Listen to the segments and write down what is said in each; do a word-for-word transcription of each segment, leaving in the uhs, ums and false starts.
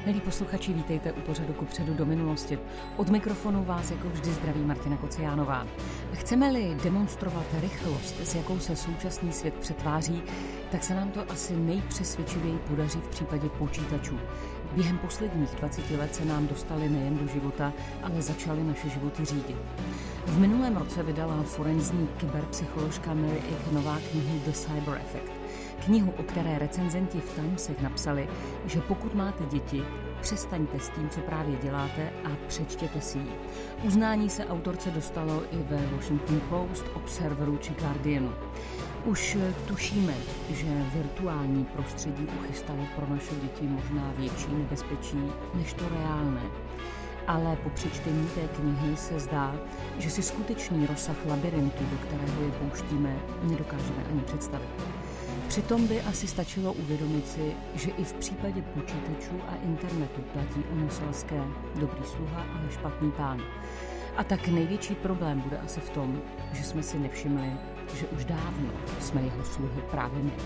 Milí posluchači, vítejte u pořadu Kupředu do minulosti. Od mikrofonu vás jako vždy zdraví Martina Kociánová. Chceme-li demonstrovat rychlost, s jakou se současný svět přetváří, tak se nám to asi nejpřesvědčivěji podaří v případě počítačů. Během posledních dvaceti let se nám dostali nejen do života, ale začaly naše životy řídit. V minulém roce vydala forenzní kyberpsycholožka Mary Akenová knihu The Cyber Effect. Knihu, o které recenzenti v Timesech napsali, že pokud máte děti, přestaňte s tím, co právě děláte a přečtěte si ji. Uznání se autorce dostalo i ve Washington Post, Observeru či Guardianu. Už tušíme, že virtuální prostředí uchystalo pro naše děti možná větší nebezpečí než to reálné. Ale po přečtení té knihy se zdá, že si skutečný rozsah labirintu, do kterého je pouštíme, nedokážeme ani představit. Přitom by asi stačilo uvědomit si, že i v případě počítačů a internetu platí ono selské dobrý sluha, ale špatný pán. A tak největší problém bude asi v tom, že jsme si nevšimli, že už dávno jsme jeho sluhy právě my.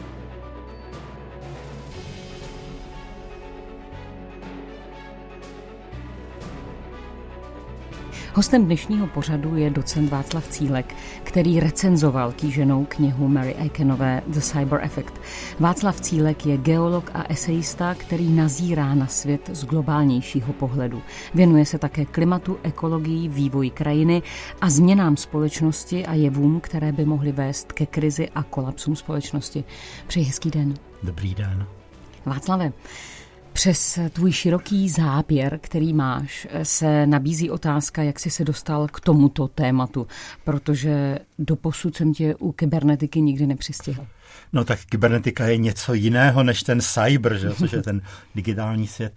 Hostem dnešního pořadu je docent Václav Cílek, který recenzoval kýženou knihu Mary Akenové The Cyber Effect. Václav Cílek je geolog a esejista, který nazírá na svět z globálnějšího pohledu. Věnuje se také klimatu, ekologii, vývoji krajiny a změnám společnosti a jevům, které by mohly vést ke krizi a kolapsům společnosti. Přeji hezký den. Dobrý den. Václave, přes tvůj široký záběr, který máš, se nabízí otázka, jak jsi se dostal k tomuto tématu, protože doposud jsem tě u kybernetiky nikdy nepřistihl. No tak kybernetika je něco jiného než ten cyber, že? Což je ten digitální svět.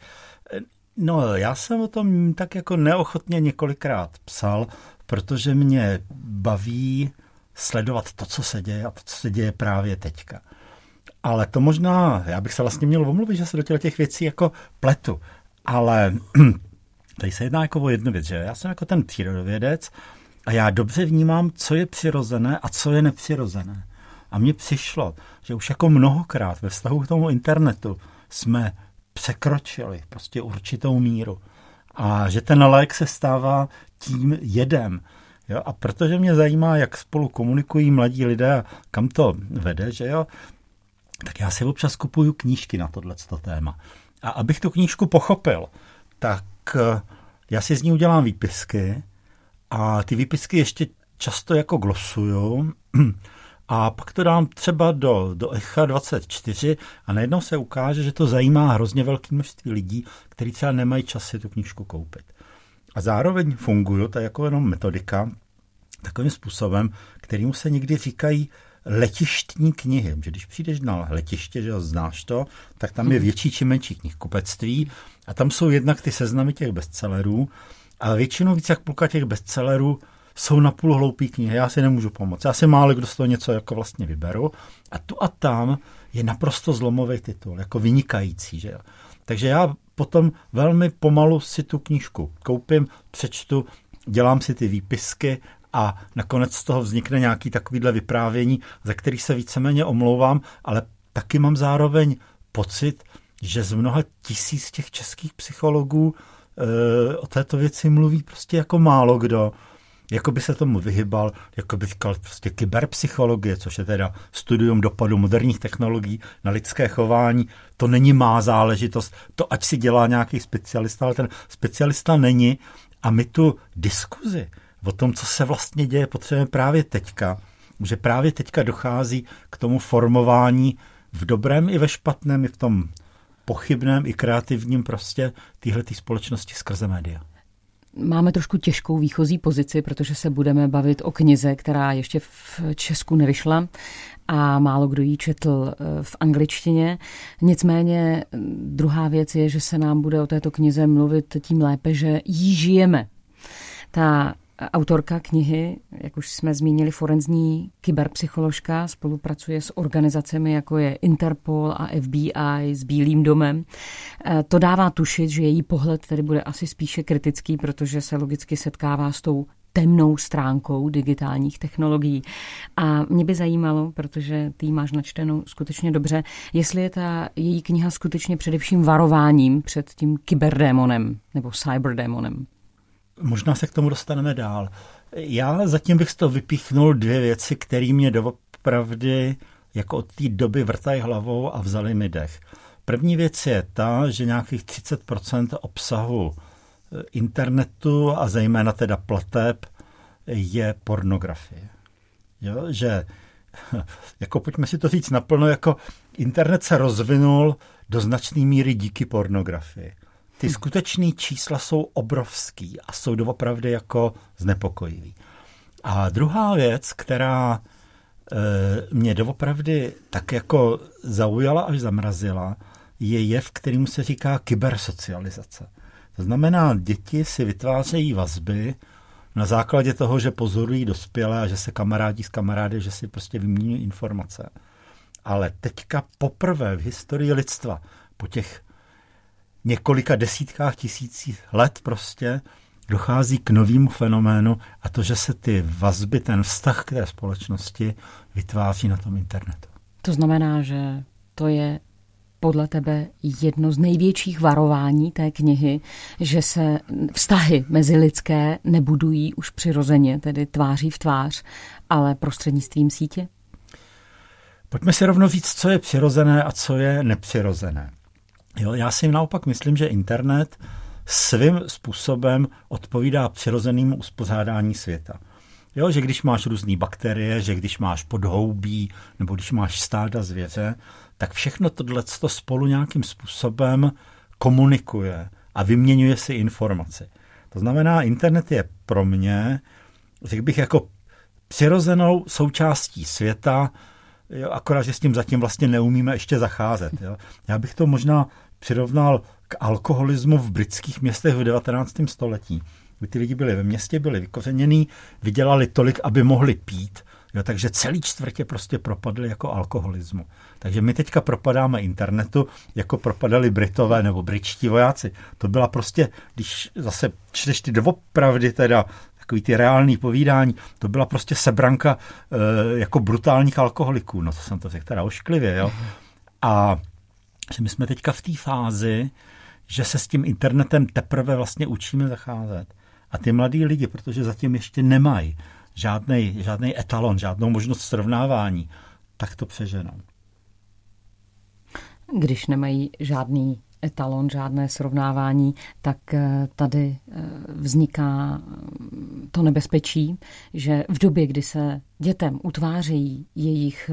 No já jsem o tom tak jako neochotně několikrát psal, protože mě baví sledovat to, co se děje a to, co se děje právě teďka. Ale to možná, já bych se vlastně měl omluvit, že se do těch věcí jako pletu. Ale tady se jedná jako o jednu věc, že já jsem jako ten přírodovědec a já dobře vnímám, co je přirozené a co je nepřirozené. A mně přišlo, že už jako mnohokrát ve vztahu k tomu internetu jsme překročili prostě určitou míru. A že ten lék se stává tím jedem. Jo? A protože mě zajímá, jak spolu komunikují mladí lidé a kam to vede, že jo, tak já si občas kupuju knížky na tohleto téma. A abych tu knížku pochopil, tak já si z ní udělám výpisky a ty výpisky ještě často jako glosuju a pak to dám třeba do, do Echa dvacet čtyři a najednou se ukáže, že to zajímá hrozně velké množství lidí, kteří třeba nemají čas si tu knížku koupit. A zároveň funguju, to je jako jenom metodika, takovým způsobem, kterýmu se někdy říkají letištní knihy, že když přijdeš na letiště, že znáš to, tak tam je větší či menší knihkupectví a tam jsou jednak ty seznamy těch bestsellerů, ale většinou víc jak půlka těch bestsellerů jsou napůl hloupý knihy, já si nemůžu pomoct. Já si málo kdo z toho něco jako vlastně vyberu a tu a tam je naprosto zlomový titul, jako vynikající. Že jo? Takže já potom velmi pomalu si tu knížku koupím, přečtu, dělám si ty výpisky a nakonec z toho vznikne nějaký takovýhle vyprávění, za který se víceméně omlouvám, ale taky mám zároveň pocit, že z mnoha tisíc těch českých psychologů e, o této věci mluví prostě jako málo kdo. Jako by se tomu vyhybal, jako by říkal prostě kyberpsychologie, což je teda studium dopadu moderních technologií na lidské chování. To není má záležitost, to ať si dělá nějaký specialista, ale ten specialista není a my tu diskuzi o tom, co se vlastně děje, potřebujeme právě teďka, že právě teďka dochází k tomu formování v dobrém i ve špatném, i v tom pochybném, i kreativním prostě téhletý společnosti skrze média. Máme trošku těžkou výchozí pozici, protože se budeme bavit o knize, která ještě v Česku nevyšla a málo kdo ji četl v angličtině. Nicméně druhá věc je, že se nám bude o této knize mluvit tím lépe, že jí žijeme. Ta autorka knihy, jak už jsme zmínili, forenzní kyberpsycholožka, spolupracuje s organizacemi, jako je Interpol a F B I, s Bílým domem. To dává tušit, že její pohled tedy bude asi spíše kritický, protože se logicky setkává s tou temnou stránkou digitálních technologií. A mě by zajímalo, protože ty máš načtenou skutečně dobře, jestli je ta její kniha skutečně především varováním před tím kyberdémonem nebo cyberdémonem. Možná se k tomu dostaneme dál. Já zatím bych z toho vypíchnul dvě věci, které mě doopravdy jako od té doby vrtají hlavou a vzali mi dech. První věc je ta, že nějakých třicet procent obsahu internetu a zejména teda plateb je pornografie. Jo, že jako pojďme si to říct naplno, jako internet se rozvinul do značné míry díky pornografii. Ty skutečné čísla jsou obrovský a jsou doopravdy jako znepokojivý. A druhá věc, která e, mě doopravdy tak jako zaujala až zamrazila, je jev, kterému se říká kybersocializace. To znamená, děti si vytvářejí vazby na základě toho, že pozorují dospělé a že se kamarádí s kamarády, že si prostě vyměňují informace. Ale teďka poprvé v historii lidstva, po těch několika desítkách tisících let prostě, dochází k novému fenoménu a to, že se ty vazby, ten vztah k té společnosti vytváří na tom internetu. To znamená, že to je podle tebe jedno z největších varování té knihy, že se vztahy mezilidské nebudují už přirozeně, tedy tváří v tvář, ale prostřednictvím sítě? Pojďme si rovnou říct, co je přirozené a co je nepřirozené. Jo, já si naopak myslím, že internet svým způsobem odpovídá přirozenému uspořádání světa. Jo, že když máš různé bakterie, že když máš podhoubí nebo když máš stáda zvěře, tak všechno tohleto spolu nějakým způsobem komunikuje a vyměňuje si informaci. To znamená, internet je pro mě, řekl bych, jako přirozenou součástí světa, jo, akorát, že s tím zatím vlastně neumíme ještě zacházet. Jo. Já bych to možná přirovnal k alkoholismu v britských městech v devatenáctém století. Kdy ty lidi byli ve městě, byli vykořenění, vydělali tolik, aby mohli pít, jo, takže celý čtvrtě prostě propadli jako alkoholismu. Takže my teďka propadáme internetu, jako propadali Britové nebo britští vojáci. To byla prostě, když zase čteš ty doopravdy teda, takový ty reální povídání, to byla prostě sebranka e, jako brutálních alkoholiků. No to jsem to řekl teda ošklivě, jo. A že my jsme teďka v té fázi, že se s tím internetem teprve vlastně učíme zacházet. A ty mladí lidi, protože zatím ještě nemají žádnej, žádnej etalon, žádnou možnost srovnávání, tak to přeženou. Když nemají žádný etalon, žádné srovnávání, tak tady vzniká to nebezpečí, že v době, kdy se dětem utvářejí jejich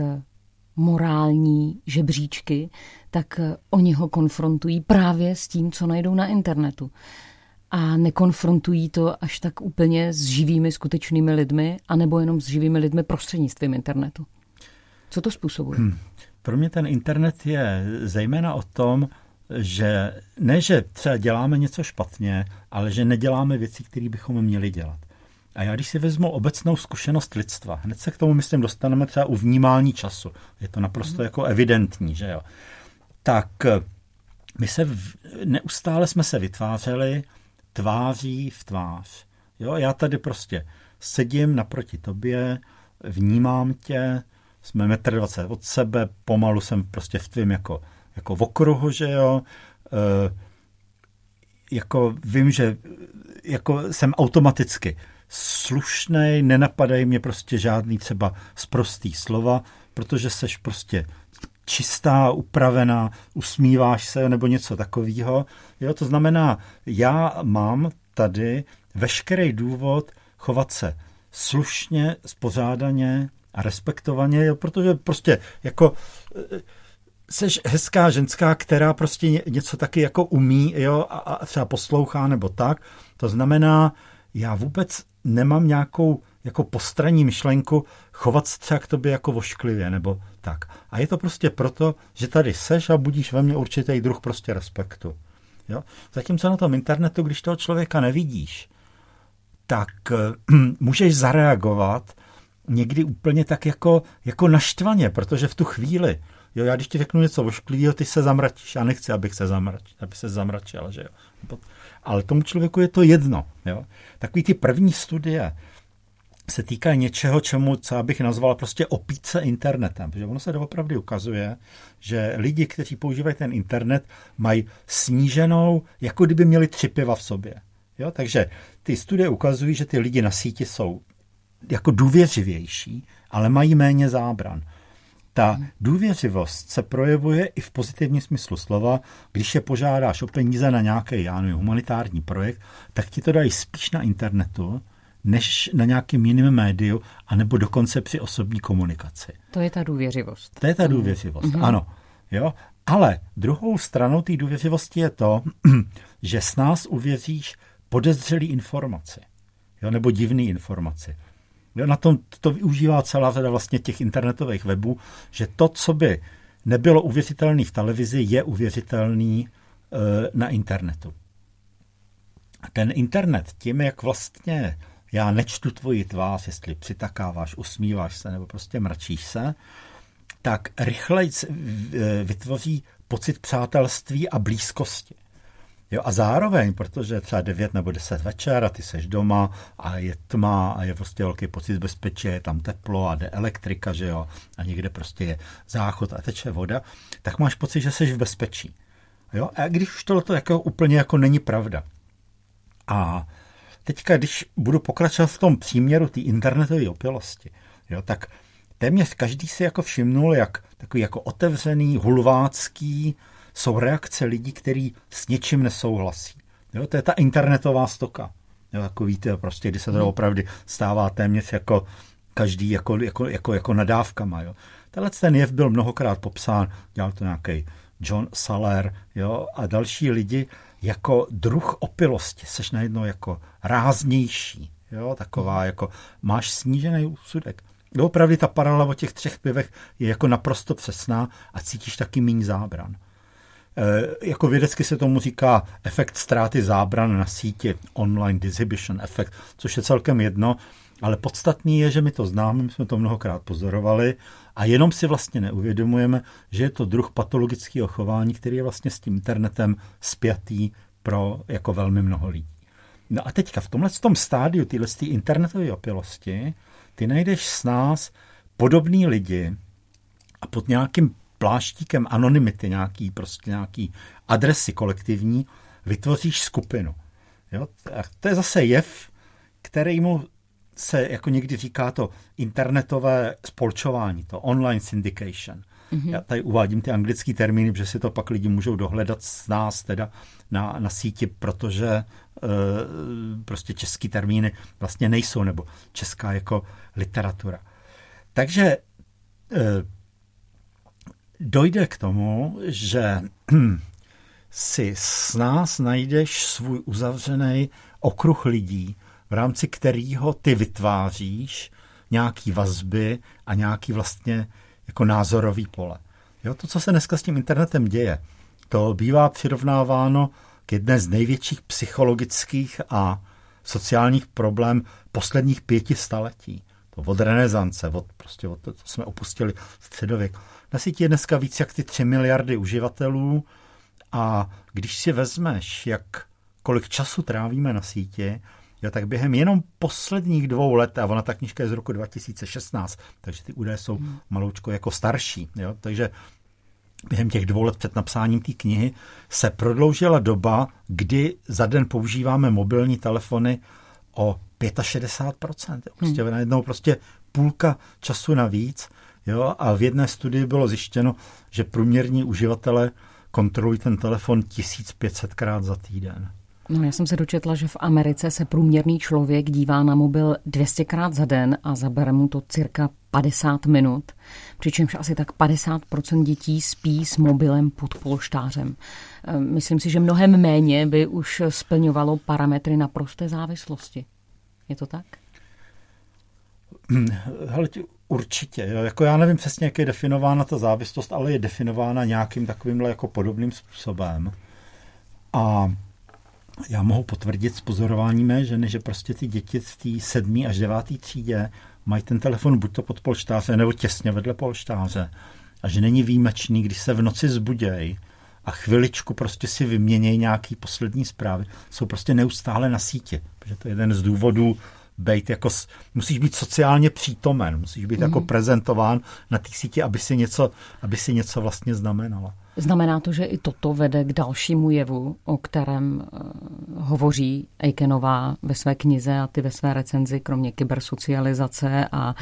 morální žebříčky, tak oni ho konfrontují právě s tím, co najdou na internetu. A nekonfrontují to až tak úplně s živými, skutečnými lidmi, anebo jenom s živými lidmi prostřednictvím internetu. Co to způsobuje? Hmm. Pro mě ten internet je zejména o tom, že ne, že třeba děláme něco špatně, ale že neděláme věci, které bychom měli dělat. A já když si vezmu obecnou zkušenost lidstva, hned se k tomu, myslím, dostaneme třeba u vnímání času. Je to naprosto hmm. jako evidentní, že jo. Tak my se, v, neustále jsme se vytvářeli tváří v tvář. Jo, já tady prostě sedím naproti tobě, vnímám tě, jsme metr dvacet od sebe, pomalu jsem prostě v tvým jako, jako v okruhu, že jo. E, jako vím, že jako jsem automaticky slušnej, nenapadají mě prostě žádný třeba sprostý slova, protože seš prostě čistá, upravená, usmíváš se nebo něco takového. Jo, to znamená, já mám tady veškerý důvod chovat se slušně, spořádaně a respektovaně, jo, protože prostě jako seš hezká ženská, která prostě něco taky jako umí, jo, a, a třeba poslouchá nebo tak. To znamená, já vůbec nemám nějakou jako postranní myšlenku chovat se třeba k tobě jako vošklivě nebo tak. A je to prostě proto, že tady seš a budíš ve mně určitý druh prostě respektu. Jo? Zatímco na tom internetu, když toho člověka nevidíš, tak uh, můžeš zareagovat někdy úplně tak jako, jako naštvaně, protože v tu chvíli, jo, já když ti řeknu něco vošklivého, ty se zamračíš. Já nechci, abych se zamračil, aby se zamračil, že jo. Ale tomu člověku je to jedno. Jo. Takový ty první studie se týká něčeho, čemu, co já bych nazval prostě opít se internetem. Protože ono se doopravdy ukazuje, že lidi, kteří používají ten internet, mají sníženou, jako kdyby měli tři piva v sobě. Jo? Takže ty studie ukazují, že ty lidi na síti jsou jako důvěřivější, ale mají méně zábran. Ta důvěřivost se projevuje i v pozitivním smyslu slova. Když je požádáš o peníze na nějaký, já nevím, humanitární projekt, tak ti to dají spíš na internetu, než na nějakém jiném médiu, anebo dokonce při osobní komunikaci. To je ta důvěřivost. To je ta důvěřivost, mm-hmm. ano. Jo? Ale druhou stranou té důvěřivosti je to, že s nás uvěříš podezřelý informaci, jo? Nebo divný informaci. Jo? Na tom to využívá celá řada vlastně těch internetových webů, že to, co by nebylo uvěřitelné v televizi, je uvěřitelný e, na internetu. Ten internet tím, jak vlastně já nečtu tvoji tvář, jestli přitakáváš, usmíváš se nebo prostě mračíš se, tak rychleji vytvoří pocit přátelství a blízkosti. Jo, a zároveň, protože třeba devět nebo deset večer a ty seš doma a je tma a je prostě velký pocit bezpečí, je tam teplo a jde elektrika, že jo, a někde prostě je záchod a teče voda, tak máš pocit, že seš v bezpečí. Jo, a když už tohle jako úplně jako není pravda. A teďka, když budu pokračovat v tom příměru té internetové opělosti, jo, tak téměř každý si jako všimnul, jak takový jako otevřený, hulvácký jsou reakce lidí, kteří s něčím nesouhlasí. Jo, to je ta internetová stoka. Jo, jako víte, prostě, kdy se to opravdu stává téměř jako každý jako, jako, jako, jako nadávkama. Jo. Tenhle ten jev byl mnohokrát popsán, dělal to nějaký John Saller, jo, a další lidi, jako druh opilosti, seš najednou jako ráznější, jo, taková jako máš snížený úsudek. Opravdu ta paralela o těch třech pivech je jako naprosto přesná a cítíš taky méně zábran. E, jako vědecky se tomu říká efekt ztráty zábran na síti, online disinhibition effect, což je celkem jedno, ale podstatný je, že my to známe, my jsme to mnohokrát pozorovali a jenom si vlastně neuvědomujeme, že je to druh patologického chování, který je vlastně s tím internetem spjatý pro jako velmi mnoho lidí. No a teďka v tomhle tom stádiu téhle internetové opělosti ty najdeš s nás podobný lidi a pod nějakým pláštíkem anonymity, nějaký prostě nějaký adresy kolektivní, vytvoříš skupinu. Jo? A to je zase jev, kterýmu se jako někdy říká to internetové spolčování, to online syndication. Mm-hmm. Já tady uvádím ty anglické termíny, protože si to pak lidi můžou dohledat s nás teda na, na síti, protože e, prostě český termíny vlastně nejsou, nebo česká jako literatura. Takže e, dojde k tomu, že si s nás najdeš svůj uzavřený okruh lidí, v rámci kterého ty vytváříš nějaký vazby a nějaký vlastně jako názorový pole. Jo, to, co se dneska s tím internetem děje, to bývá přirovnáváno k jedné z největších psychologických a sociálních problém posledních pěti staletí. To od renesance, od, prostě od to, co jsme opustili středověk. Na síti je dneska víc jak ty tři miliardy uživatelů a když si vezmeš, jak kolik času trávíme na síti, jo, tak během jenom posledních dvou let, a ona ta knížka je z roku dva tisíce šestnáct, takže ty údaje jsou hmm. maloučko jako starší, jo, takže během těch dvou let před napsáním té knihy se prodloužila doba, kdy za den používáme mobilní telefony o šedesát pět procent. Jo, prostě hmm. najednou prostě půlka času navíc, jo, a v jedné studii bylo zjištěno, že průměrní uživatelé kontrolují ten telefon tisíc pět set krát za týden. No, já jsem se dočetla, že v Americe se průměrný člověk dívá na mobil dvě stě krát za den a zabere mu to cirka padesát minut, přičemž asi tak padesát procent dětí spí s mobilem pod polštářem. Myslím si, že mnohem méně by už splňovalo parametry naprosté závislosti. Je to tak? Hele, určitě. Jo. Jako já nevím přesně, jak je definována ta závislost, ale je definována nějakým takovýmhle jako podobným způsobem. A já mohu potvrdit z pozorování mé ženy, že prostě ty děti v té sedmé až deváté třídě mají ten telefon buď to pod polštáře, nebo těsně vedle polštáře. A že není výjimečný, když se v noci zbudějí a chviličku prostě si vyměnějí nějaký poslední zprávy. Jsou prostě neustále na síti. Protože to je jeden z důvodů být jako, musíš být sociálně přítomen, musíš být mm. jako prezentován na té síti, aby si něco, aby si něco vlastně znamenala. Znamená to, že i toto vede k dalšímu jevu, o kterém uh, hovoří Eikenová ve své knize a ty ve své recenzi, kromě kybersocializace a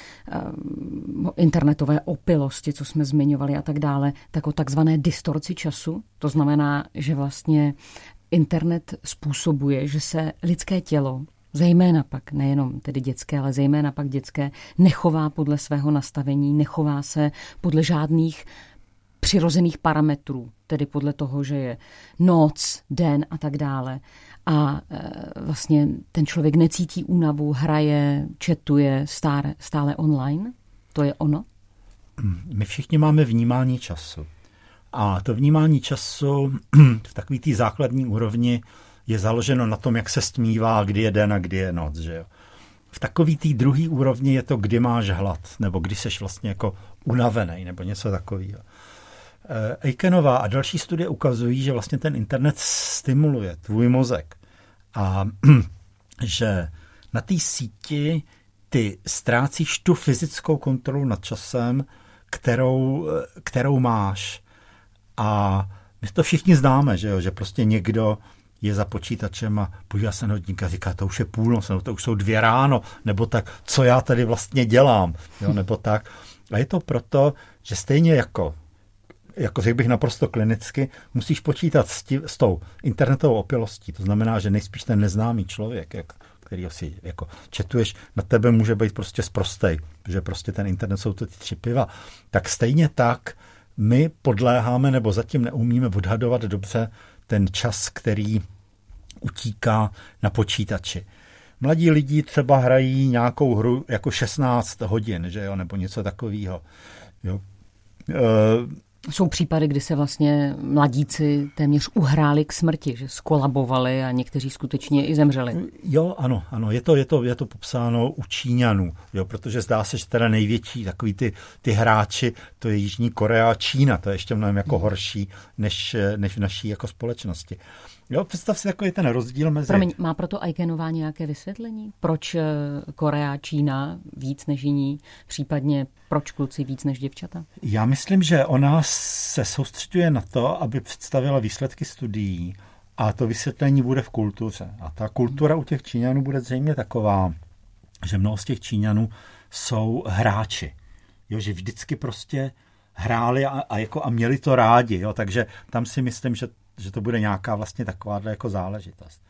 uh, internetové opilosti, co jsme zmiňovali a tak dále, tak o takzvané distorci času. To znamená, že vlastně internet způsobuje, že se lidské tělo, zejména pak, nejenom tedy dětské, ale zejména pak dětské, nechová podle svého nastavení, nechová se podle žádných přirozených parametrů, tedy podle toho, že je noc, den a tak dále. A e, vlastně ten člověk necítí únavu, hraje, chatuje stále, stále online. To je ono? My všichni máme vnímání času. A to vnímání času v takové té základní úrovni je založeno na tom, jak se stmívá, kdy je den a kdy je noc. Že jo? V takové té druhé úrovni je to, kdy máš hlad, nebo kdy seš vlastně jako unavený, nebo něco takového. Eikenová a další studie ukazují, že vlastně ten internet stimuluje tvůj mozek a že na té síti ty ztrácíš tu fyzickou kontrolu nad časem, kterou, kterou máš. A my to všichni známe, že, jo? Že prostě někdo je za počítačem a podívá se na hodinka a říká, to už je půlnoc, nebo to už jsou dvě ráno, nebo tak, co já tady vlastně dělám, jo? Nebo tak. A je to proto, že stejně jako jako řekl bych naprosto klinicky, musíš počítat s, tí, s tou internetovou opilostí. To znamená, že nejspíš ten neznámý člověk, jak, který si jako četuješ, na tebe může být prostě sprostej, protože prostě ten internet jsou to ty tři piva. Tak stejně tak my podléháme nebo zatím neumíme odhadovat dobře ten čas, který utíká na počítači. Mladí lidi třeba hrají nějakou hru jako šestnáct hodin, že jo, nebo něco takového. Jo. E- Jsou případy, kdy se vlastně mladíci téměř uhráli k smrti, že skolabovali a někteří skutečně i zemřeli. Jo, ano, ano, je to, je to, je to popsáno u Číňanů, jo, protože zdá se, že teda největší takový ty, ty hráči, to je Jižní Korea a Čína, to je ještě mnohem jako horší než, než v naší jako společnosti. Jo, představ si, jako je ten rozdíl mezi... Promiň, má proto Eikenová nějaké vysvětlení? Proč Korea, Čína víc než jiní, případně proč kluci víc než děvčata? Já myslím, že ona se soustředuje na to, aby představila výsledky studií a to vysvětlení bude v kultuře. A ta kultura u těch Číňanů bude zřejmě taková, že mnoho z těch Číňanů jsou hráči. Jo, že vždycky prostě hráli a, a, jako, a měli to rádi. Jo, takže tam si myslím, že že to bude nějaká vlastně takováhle jako záležitost.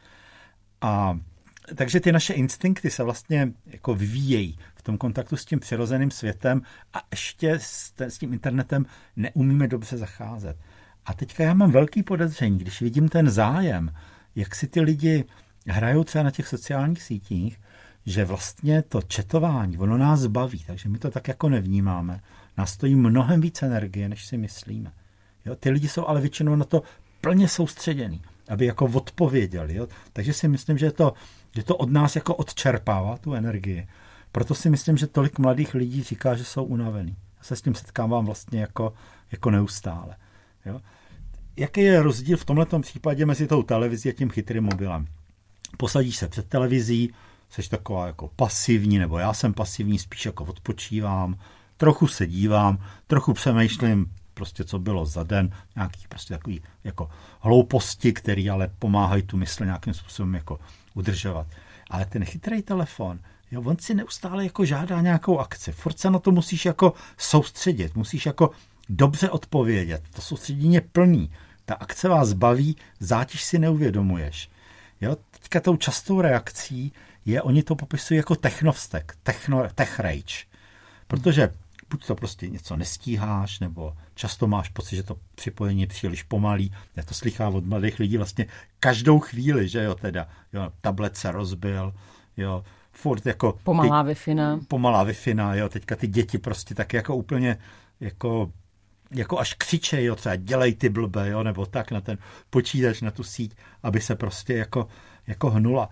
A takže ty naše instinkty se vlastně jako vyvíjejí v tom kontaktu s tím přirozeným světem a ještě s, s tím internetem neumíme dobře zacházet. A teďka já mám velký podezření, když vidím ten zájem, jak si ty lidi hrajou třeba na těch sociálních sítích, že vlastně to četování, ono nás baví, takže my to tak jako nevnímáme. Nás stojí mnohem víc energie, než si myslíme. Jo? Ty lidi jsou ale většinou na to plně soustředěný, aby jako odpověděli. Jo? Takže si myslím, že to, že to od nás jako odčerpává tu energii. Proto si myslím, že tolik mladých lidí říká, že jsou unavený. Já se s tím setkávám vlastně jako, jako neustále. Jo? Jaký je rozdíl v tomhletom případě mezi tou televizí a tím chytrým mobilem? Posadíš se před televizí, jsi taková jako pasivní, nebo já jsem pasivní, spíš jako odpočívám, trochu se dívám, trochu přemýšlím, prostě co bylo za den, nějaký prostě takový jako hlouposti, který ale pomáhají tu mysl nějakým způsobem jako udržovat. Ale ten chytrý telefon, jo, on si neustále jako žádá nějakou akci. Furt se na to musíš jako soustředit, musíš jako dobře odpovědět. To soustředění je plný. Ta akce vás baví, zátěž si neuvědomuješ. Jo, teďka tou častou reakcí je, oni to popisují jako technovstek, techno, tech rage. Protože buď to prostě něco nestíháš, nebo často máš pocit, že to připojení je příliš pomalý. Já to slychám od mladých lidí vlastně každou chvíli, že jo, teda, jo, tablet se rozbil, jo, furt jako... Pomalá Wi-Fi. Pomalá Wi-Fi, jo, teďka ty děti prostě tak jako úplně, jako, jako až křičej, jo, třeba dělej ty blbe, jo, nebo tak na ten počítač, na tu síť, aby se prostě jako, jako hnula.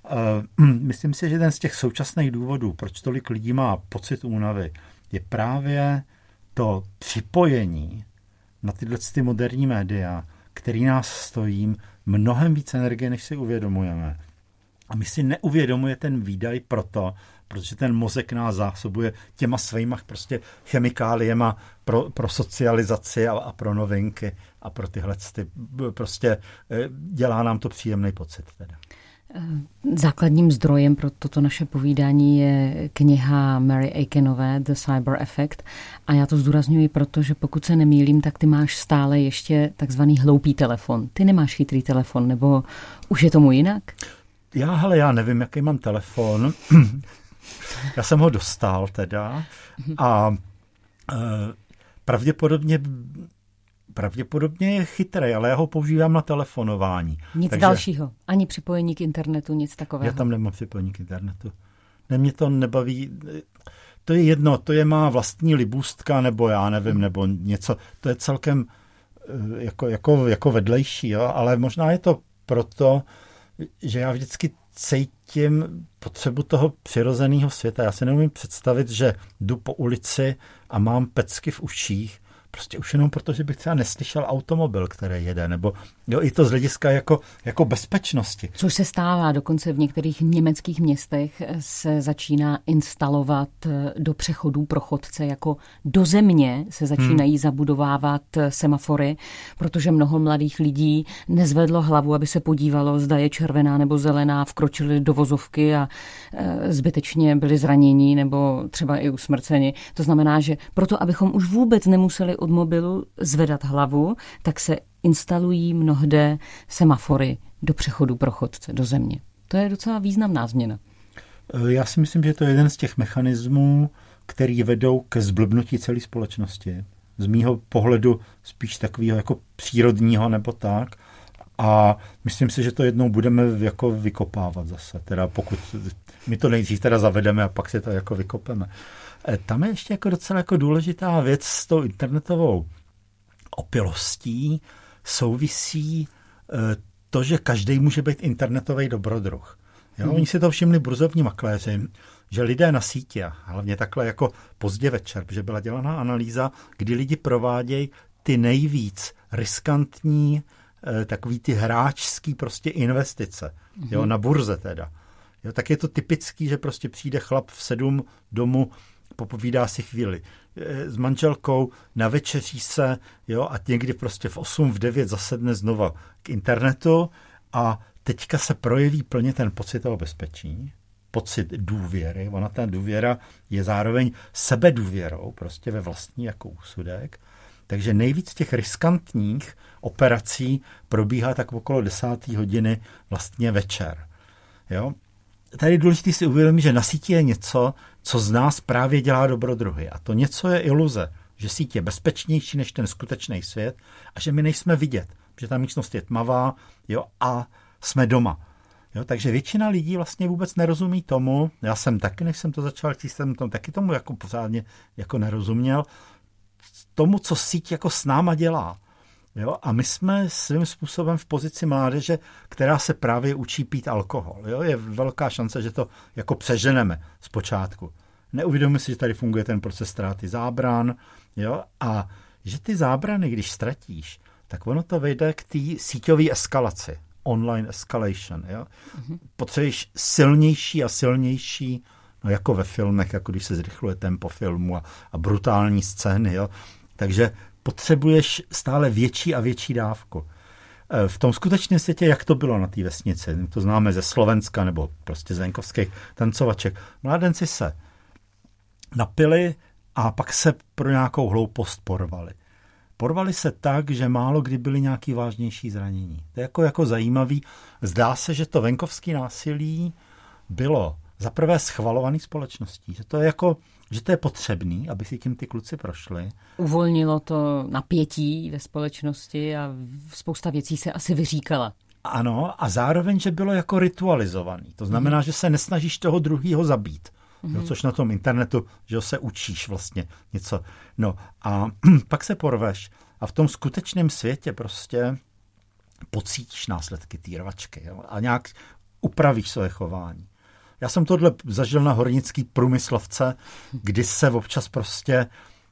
Uh, myslím si, že jeden z těch současných důvodů, proč tolik lidí má pocit únavy, je právě to připojení na tyhle ty moderní média, který nás stojí mnohem víc energie, než si uvědomujeme. A my si neuvědomuje ten výdaj proto, protože ten mozek nás zásobuje těma svýma prostě chemikáliema pro, pro socializaci a, a pro novinky a pro tyhle ty, prostě dělá nám to příjemný pocit teda. Základním zdrojem pro toto naše povídání je kniha Mary Aikenové The Cyber Effect a já to zdůrazňuji proto, že pokud se nemýlím, tak ty máš stále ještě takzvaný hloupý telefon. Ty nemáš chytrý telefon, nebo už je tomu jinak? Já, hele, já nevím, jaký mám telefon. Já jsem ho dostal teda a e, pravděpodobně Pravděpodobně je chytrý, ale já ho používám na telefonování. Nic Takže dalšího, ani připojení k internetu, nic takového. Já tam nemám připojení k internetu. Ne, mě to nebaví. To je jedno, to je má vlastní libůstka, nebo já nevím, nebo něco. To je celkem jako, jako, jako vedlejší, jo? Ale možná je to proto, že já vždycky cítím potřebu toho přirozeného světa. Já si neumím představit, že jdu po ulici a mám pecky v uších, prostě už jenom proto, že bych třeba neslyšel automobil, který jede, nebo jo, i to z hlediska jako, jako bezpečnosti. Což se stává, dokonce v některých německých městech se začíná instalovat do přechodů pro chodce, jako do země se začínají hmm. zabudovávat semafory, protože mnoho mladých lidí nezvedlo hlavu, aby se podívalo, zda je červená nebo zelená, vkročili do vozovky a zbytečně byli zraněni nebo třeba i usmrceni. To znamená, že proto, abychom už vůbec nemuseli od mobilu zvedat hlavu, tak se instalují mnohde semafory do přechodu pro chodce, do země. To je docela významná změna. Já si myslím, že to je jeden z těch mechanismů, který vedou ke zblbnutí celé společnosti. Z mýho pohledu spíš takového jako přírodního nebo tak. A myslím si, že to jednou budeme jako vykopávat zase. Teda pokud my to nejdřív teda zavedeme a pak si to jako vykopeme. Tam je ještě jako docela jako důležitá věc s tou internetovou opilostí souvisí to, že každý může být internetový dobrodruh. Jo? Hmm. Oni si to všimli burzovní makléři, že lidé na síti, a hlavně takhle jako pozdě večer, protože byla dělaná analýza, kdy lidi provádějí ty nejvíc riskantní, takový ty hráčský prostě investice. Hmm. Jo? Na burze teda. Jo? Tak je to typický, že prostě přijde chlap v sedm domů, popovídá si chvíli s manželkou, navečeří se, jo, a někdy prostě v osm, v devět zasedne znova k internetu a teďka se projeví plně ten pocit toho bezpečí, pocit důvěry. Ona ta důvěra je zároveň sebedůvěrou, prostě ve vlastní jako úsudek. Takže nejvíc těch riskantních operací probíhá tak okolo desáté hodiny vlastně večer. Jo? Tady je důležité si uvědomit, že na síti je něco, co z nás právě dělá dobrodruhy. A to něco je iluze, že síť je bezpečnější než ten skutečný svět a že my nejsme vidět, že ta místnost je tmavá, jo, a jsme doma. Jo, takže většina lidí vlastně vůbec nerozumí tomu, já jsem taky, než jsem to začal číst, jsem tomu taky tomu jako pořádně jako nerozuměl, tomu, co síť jako s náma dělá. Jo, a my jsme svým způsobem v pozici mládeže, která se právě učí pít alkohol. Jo, je velká šance, že to jako přeženeme zpočátku. Neuvědomíme si, že tady funguje ten proces ztráty zábran, jo, a že ty zábrany, když ztratíš, tak ono to vejde k té síťové eskalaci, online escalation. Jo. Mm-hmm. Potřebuješ silnější a silnější, no jako ve filmech, jako když se zrychluje tempo filmu a, a brutální scény. Jo. Takže potřebuješ stále větší a větší dávku. V tom skutečném světě, jak to bylo na té vesnici, to známe ze Slovenska nebo prostě z venkovských tancovaček, mládenci se napili a pak se pro nějakou hloupost porvali. Porvali se tak, že málo kdy byly nějaký vážnější zranění. To je jako, jako zajímavý. Zdá se, že to venkovské násilí bylo zaprvé schvalovaný společností, že to je jako že to je potřebný, aby si tím ty kluci prošli. Uvolnilo to napětí ve společnosti a spousta věcí se asi vyříkala. Ano, a zároveň, že bylo jako ritualizovaný. To znamená, mm. že se nesnažíš toho druhýho zabít. Mm. Jo, což na tom internetu, že se učíš vlastně něco. No a pak se porveš a v tom skutečném světě prostě pocítíš následky té rvačky, jo, a nějak upravíš své chování. Já jsem tohle zažil na hornický průmyslovce, kdy se občas prostě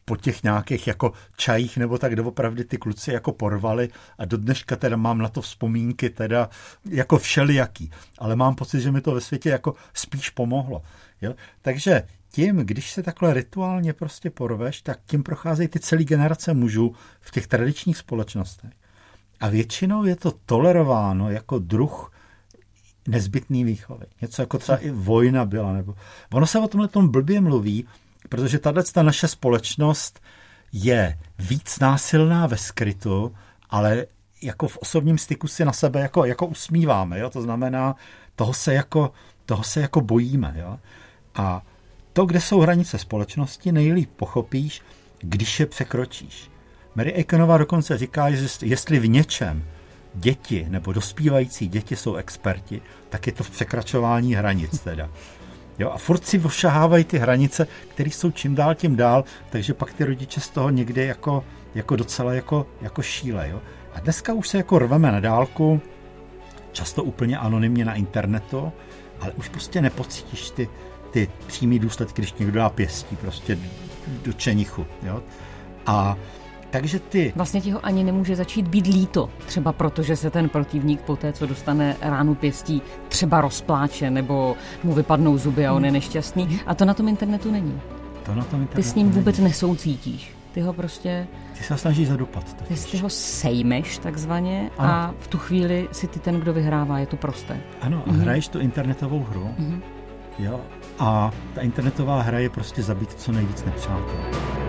po těch nějakých jako čajích nebo tak doopravdy ty kluci jako porvali a do dneška teda mám na to vzpomínky teda jako všelijaký. Ale mám pocit, že mi to ve světě jako spíš pomohlo. Jo? Takže tím, když se takhle rituálně prostě porveš, tak tím procházejí ty celé generace mužů v těch tradičních společnostech. A většinou je to tolerováno jako druh nezbytný výchovy. Něco jako třeba i vojna byla. Nebo... Ono se o tomhle tom blbě mluví, protože tato naše společnost je víc násilná ve skrytu, ale jako v osobním styku si na sebe jako, jako usmíváme. Jo? To znamená, toho se jako, toho se jako bojíme. Jo? A to, kde jsou hranice společnosti, nejlíp pochopíš, když je překročíš. Mary Akenová dokonce říká, že jestli v něčem děti nebo dospívající děti jsou experti, tak je to v překračování hranic teda. Jo, a furt si ošahávají ty hranice, které jsou čím dál tím dál, takže pak ty rodiče z toho někde jako, jako docela jako, jako šíle. Jo. A dneska už se jako rveme na dálku, často úplně anonymně na internetu, ale už prostě nepocítíš ty, ty přímý důsledky, když někdo dá pěstí prostě do čenichu. Jo. A takže ty... Vlastně ti ho ani nemůže začít být líto, třeba protože se ten protivník po té, co dostane ránu pěstí, třeba rozpláče, nebo mu vypadnou zuby a on je nešťastný. A to na tom internetu není. To na tom internetu Ty s ním vůbec není. nesoucítíš. Ty ho prostě... Ty se ho snažíš zadupat. Ty si ho sejmeš takzvaně ano. A v tu chvíli si ty ten, kdo vyhrává, je to prosté. Ano, a mhm. hraješ tu internetovou hru. Mhm. Jo. A ta internetová hra je prostě zabít co nejvíc nepřátel.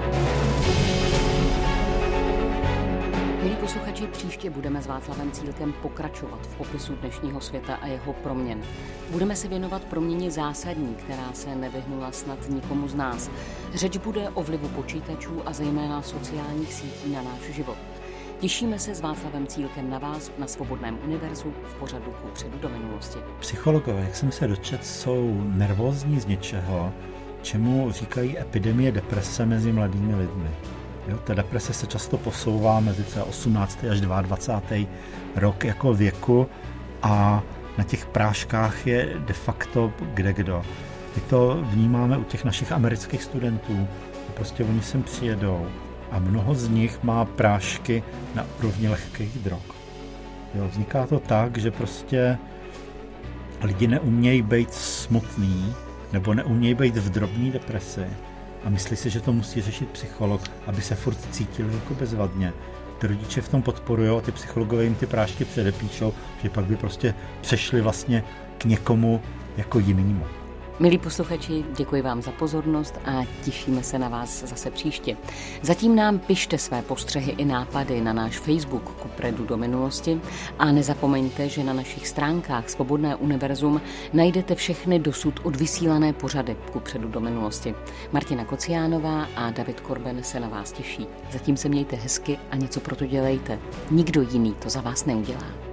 Milí posluchači, příště budeme s Václavem Cílkem pokračovat v popisu dnešního světa a jeho proměn. Budeme se věnovat proměně zásadní, která se nevyhnula snad nikomu z nás. Řeč bude o vlivu počítačů a zejména sociálních sítí na náš život. Těšíme se s Václavem Cílkem na vás na Svobodném univerzu v pořadu Kupředu do minulosti. Psychologové, jak jsem se dočetl, jsou nervózní z něčeho, čemu říkají epidemie deprese mezi mladými lidmi. Jo, ta deprese se často posouvá mezi třeba osmnáctý až dvacátý druhý rok jako věku a na těch práškách je de facto kdekdo. My to vnímáme u těch našich amerických studentů. Prostě oni sem přijedou a mnoho z nich má prášky na úrovni lehkých drog. Jo, vzniká to tak, že prostě lidi neumějí být smutný nebo neumějí být v drobné depresi a myslí si, že to musí řešit psycholog, aby se furt cítili jako bezvadně. Ty rodiče v tom podporují a ty psychologové jim ty prášky předepíšou, že pak by prostě přešli vlastně k někomu jako jinému. Milí posluchači, děkuji vám za pozornost a těšíme se na vás zase příště. Zatím nám pište své postřehy i nápady na náš Facebook Kupředu do minulosti a nezapomeňte, že na našich stránkách Svobodné univerzum najdete všechny dosud odvysílané pořady Kupředu do minulosti. Martina Kociánová a David Korben se na vás těší. Zatím se mějte hezky a něco pro to dělejte. Nikdo jiný to za vás neudělá.